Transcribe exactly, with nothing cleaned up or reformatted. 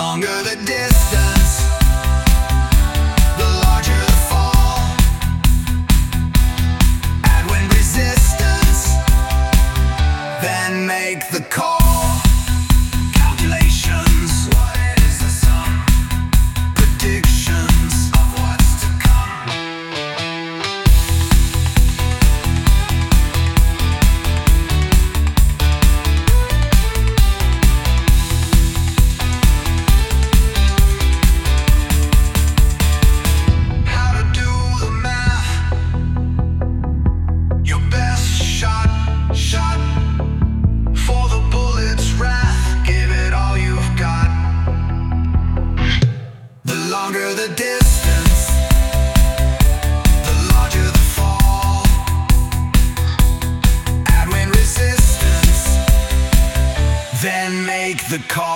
longer the distance, the larger the fall. Add wind resistance, then make the call. Calculations, what is the sum? Predictions of what's to come. How to do the math? Your best shot, shot for the bullet's wrath. Give it all you've got. The longer the distance, the larger the fall. Add wind resistance, then make the call.